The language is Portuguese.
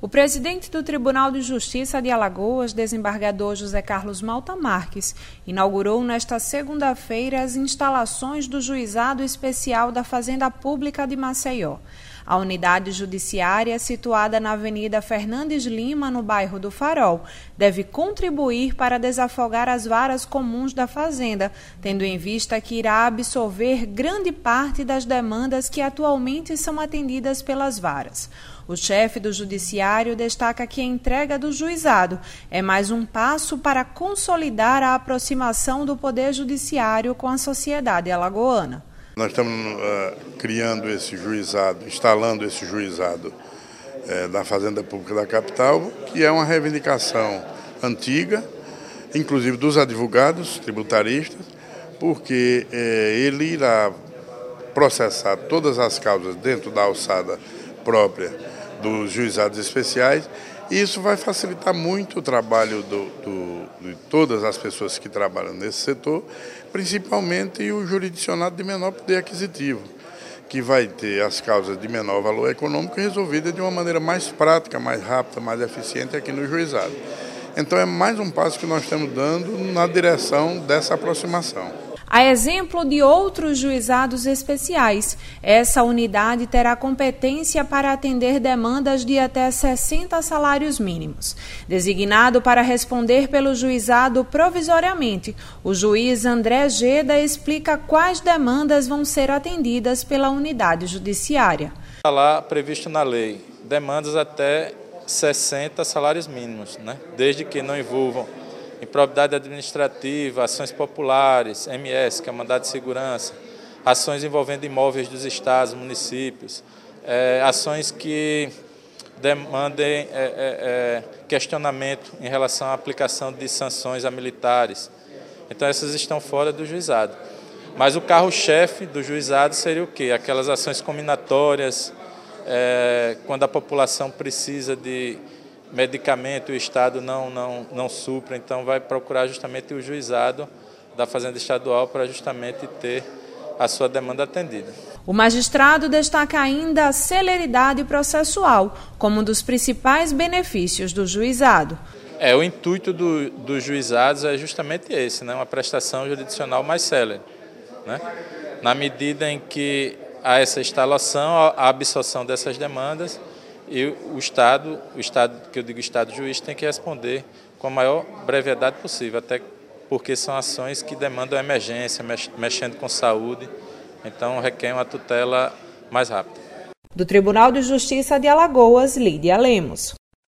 O presidente do Tribunal de Justiça de Alagoas, desembargador José Carlos Malta Marques, inaugurou nesta segunda-feira as instalações do Juizado Especial da Fazenda Pública de Maceió. A unidade judiciária, situada na Avenida Fernandes Lima, no bairro do Farol, deve contribuir para desafogar as varas comuns da Fazenda, tendo em vista que irá absorver grande parte das demandas que atualmente são atendidas pelas varas. O chefe do Judiciário destaca que a entrega do juizado é mais um passo para consolidar a aproximação do Poder Judiciário com a sociedade alagoana. Nós estamos criando esse juizado, instalando esse juizado da Fazenda Pública da capital, que é uma reivindicação antiga, inclusive dos advogados tributaristas, porque ele irá processar todas as causas dentro da alçada própria dos juizados especiais, e isso vai facilitar muito o trabalho de todas as pessoas que trabalham nesse setor, principalmente o jurisdicionado de menor poder aquisitivo, que vai ter as causas de menor valor econômico resolvidas de uma maneira mais prática, mais rápida, mais eficiente aqui no juizado. Então é mais um passo que nós estamos dando na direção dessa aproximação. A exemplo de outros juizados especiais, essa unidade terá competência para atender demandas de até 60 salários mínimos. Designado para responder pelo juizado provisoriamente, o juiz André Geda explica quais demandas vão ser atendidas pela unidade judiciária. Está lá previsto na lei, demandas até 60 salários mínimos, desde que não envolvam improbidade administrativa, ações populares, MS, que é mandado de segurança, ações envolvendo imóveis dos estados, municípios, ações que demandem questionamento em relação à aplicação de sanções a militares. Então essas estão fora do juizado. Mas o carro-chefe do juizado seria o quê? Aquelas ações combinatórias, quando a população precisa de medicamento e o Estado não supra, então vai procurar justamente o juizado da Fazenda Estadual para justamente ter a sua demanda atendida. O magistrado destaca ainda a celeridade processual como um dos principais benefícios do juizado. O intuito dos juizados é justamente esse, uma prestação jurisdicional mais célere. Na medida em que há essa instalação, a absorção dessas demandas, e o Estado, que eu digo Estado juiz, tem que responder com a maior brevidade possível, até porque são ações que demandam emergência, mexendo com saúde, então requer uma tutela mais rápida. Do Tribunal de Justiça de Alagoas, Lídia Lemos.